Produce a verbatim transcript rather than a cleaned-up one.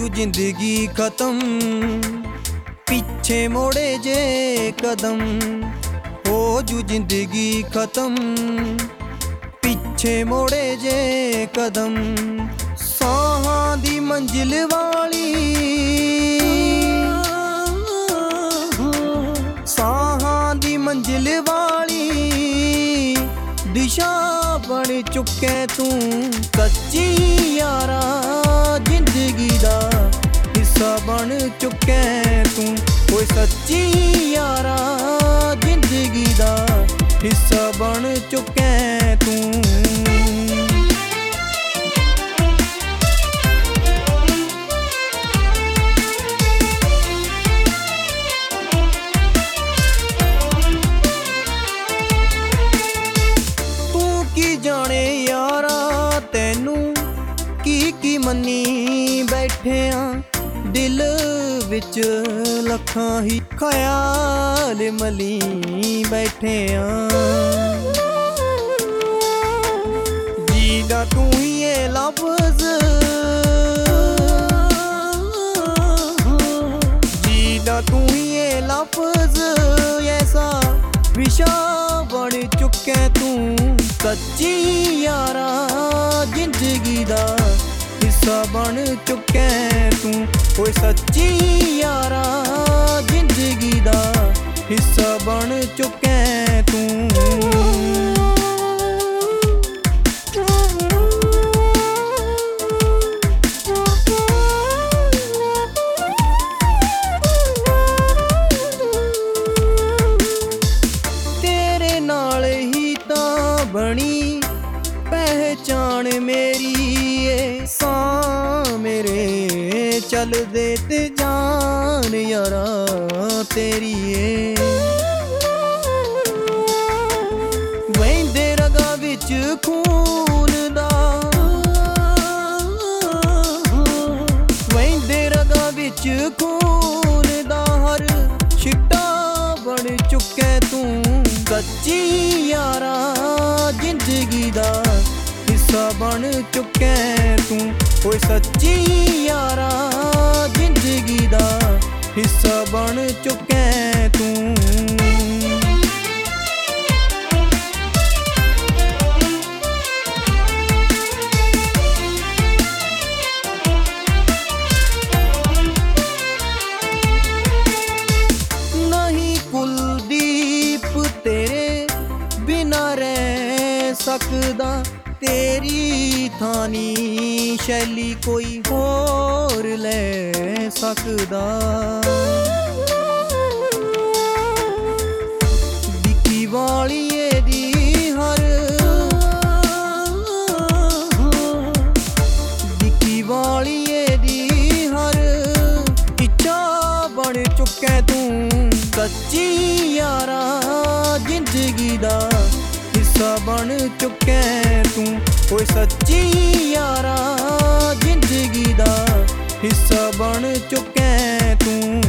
ਜੂ ਜ਼ਿੰਦਗੀ ਖਤਮ, ਪਿੱਛੇ ਮੋੜੇ ਜੇ ਕਦਮ। ਹੋ ਜੂ ਜ਼ਿੰਦਗੀ ਖਤਮ, ਪਿੱਛੇ ਮੋੜੇ ਜੇ ਕਦਮ। ਸਾਹਾਂ ਦੀ ਮੰਜ਼ਿਲ ਵਾਲੀ, ਸਾਹਾਂ ਦੀ ਮੰਜ਼ਿਲ ਵਾਲੀ ਦਿਸ਼ਾ ਬਣ ਚੁੱਕੇ ਤੂੰ। ਸੱਚੀ ਯਾਰਾ ਜ਼ਿੰਦਗੀ ਦਾ ਹਿੱਸਾ ਬਣ ਚੁੱਕੇ ਤੂੰ। ਓਏ ਸੱਚੀ ਯਾਰਾ ਜ਼ਿੰਦਗੀ ਦਾ ਹਿੱਸਾ ਬਣ ਚੁੱਕੇ ਤੂੰ। ਜਾਣੇ ਯਾਰਾ ਤੈਨੂੰ ਕੀ ਕੀ ਮੰਨੀ ਬੈਠਿਆ, ਦਿਲ ਵਿੱਚ ਲੱਖਾਂ ਹੀ ਖਿਆਲ ਮਲੀ ਬੈਠਿਆ। ਜੀਦਾ ਤੂੰ ਹੀ ਏ ਲਫ਼ਜ਼, ਜੀਦਾ ਤੂੰ ਹੀ ਏ ਲਫ਼ਜ਼, ਐਸਾ ਵਿਸ਼ਾ ਬਣ ਚੁੱਕੇ ਤੂੰ। ਸੱਚੀ ਯਾਰਾ ਜ਼ਿੰਦਗੀ ਦਾ ਹਿੱਸਾ ਬਣ ਚੁੱਕੇ ਤੂੰ। ਓਏ ਸੱਚੀ ਯਾਰਾ ਜ਼ਿੰਦਗੀ ਦਾ ਹਿੱਸਾ ਬਣ ਚੁੱਕੇ ਤੂੰ। ਤੇਰੇ ਨਾਲ ਹੀ ਤਾਂ ਬਣੀ ਪਹਿਚਾਣ ਮੇਰੀ ਏ, ਸਾਂ ਮੇਰੇ ਚੱਲਦੇ ਤੇ ਜਾਨ ਯਾਰਾ ਤੇਰੀ ਏ। ਵਹਿੰਦੇ ਰਗਾਂ ਵਿੱਚ ਖੂਨ ਦਾ, ਵਹਿੰਦੇ ਰਗਾਂ ਵਿੱਚ ਖੂਨ ਦਾ ਹਰ ਛਿੱਟਾ ਬਣ ਚੁੱਕੇ ਤੂੰ। ਸੱਚੀ ਯਾਰਾ ਜ਼ਿੰਦਗੀ ਦਾ ਹਿੱਸਾ ਬਣ ਚੁੱਕੇ ਤੂੰ। ਓਏ ਸੱਚੀ ਯਾਰਾ ਜ਼ਿੰਦਗੀ ਦਾ ਹਿੱਸਾ ਬਣ ਚੁੱਕੇ ਤੂੰ। ਨਹੀਂ ਕੁਲਦੀਪ ਤੇਰੇ ਬਿਨਾ ਰਹਿ ਸਕਦਾ, ਤੇਰੀ ਥਾਂ ਨੀ ਸ਼ੈਲੀ ਕੋਈ ਹੋਰ ਲੈ ਸਕਦਾ। ਵਿੱਕੀ ਵਾਲੀਏ ਦੀ ਹਰ, ਵਿੱਕੀ ਵਾਲੀਏ ਦੀ ਹਰ ਇੱਛਾ ਬਣ ਚੁੱਕੇ ਤੂੰ। ਸੱਚੀ ਯਾਰਾ ਜ਼ਿੰਦਗੀ ਦਾ ਹਿੱਸਾ ਬਣ ਚੁੱਕੇ ਤੂੰ। ਓਏ ਸੱਚੀ ਯਾਰਾ ਜ਼ਿੰਦਗੀ ਦਾ ਹਿੱਸਾ ਬਣ ਚੁੱਕੇ ਤੂੰ।